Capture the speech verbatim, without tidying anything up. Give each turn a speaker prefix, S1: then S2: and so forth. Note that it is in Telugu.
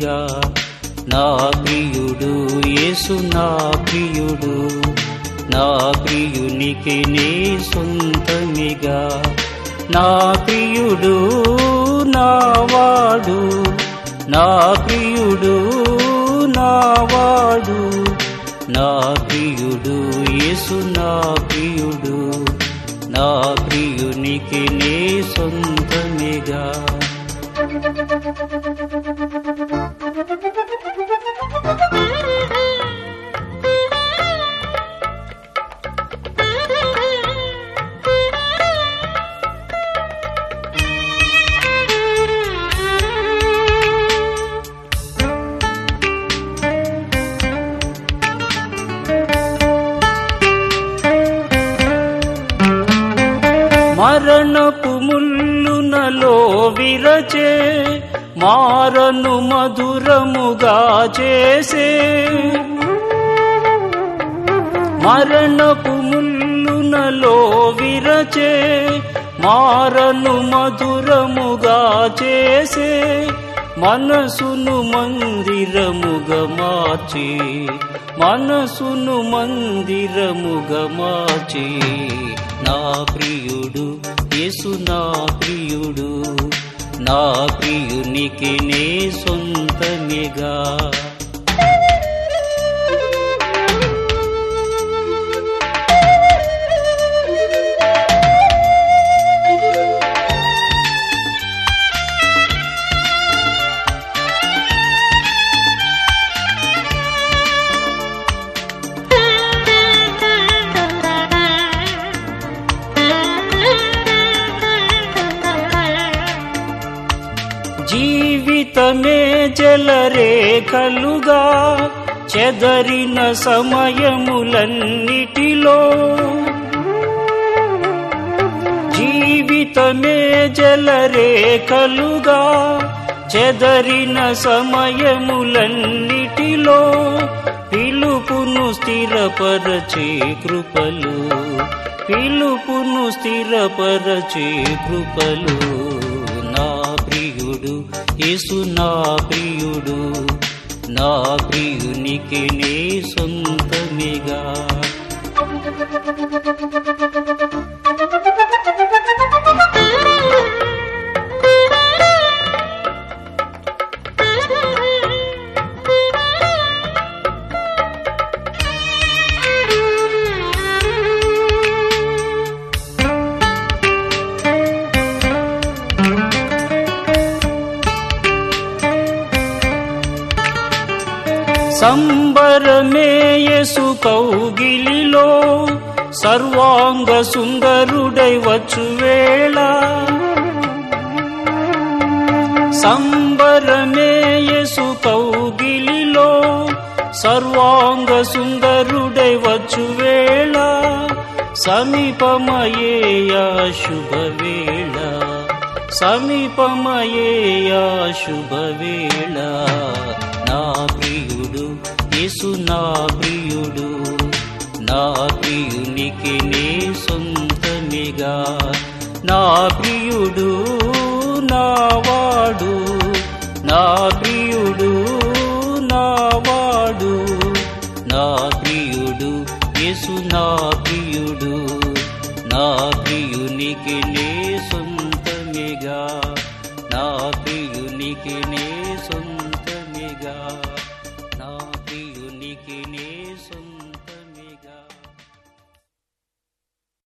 S1: సొంతమిగా. నా ప్రియుడు యేసు నా ప్రియుడు, నా ప్రియునికి నే సొంతమిగా. నా ప్రియుడు నావాడు, నా ప్రియుడు నావాడు, నా ప్రియుడు యేసు నా ప్రియుడు, నా ప్రియునికి నే సొంతమిగా. మరణపు ముల్లునలో విరచే, మారను మధురముగా చేసే. మరణపు ముల్లునలో విరచే, మారను మధురముగా చేసే. మనసును మందిరముగా మార్చి, మనసును మందిరముగా మార్చి. నా ప్రియుడు యేసు నా ప్రియుడు, నా ప్రియునికి నే సొంతమిగా. జీవితమే జలరేఖలుగా చెదరిన సమయములన్నిటిలో, జీవితమే జలరేఖలుగా చెదరిన సమయములన్నిటిలో. పిలుపును స్థిరపరచే కృపలు, పిలుపును స్థిరపరచే కృపలు. నా ప్రియుడు యేసు నా ప్రియుడు, నా ప్రియునికి నే సొంతమిగా. సంబరమే యేసు కౌగిలిలో, సర్వాంగ సుందరుడై వచ్చు వేళ. సంబరమే యేసు కౌగిలిలో, సర్వాంగ సుందరుడై వచ్చు వేళ. సమీపమయేయా శుభవేళ, సమీపమయేయా శుభవేళ. నా ప్రియుడు యేసు నా ప్రియుడు, నా ప్రియునికి నే సొంతమిగా. నా ప్రియుడు నావాడు, నా ప్రియుడు నావాడు, నా ప్రియుడు యేసు నా ప్రియుడు, నా ప్రియునికి నే సొంతమిగా, నా ప్రియునికి నే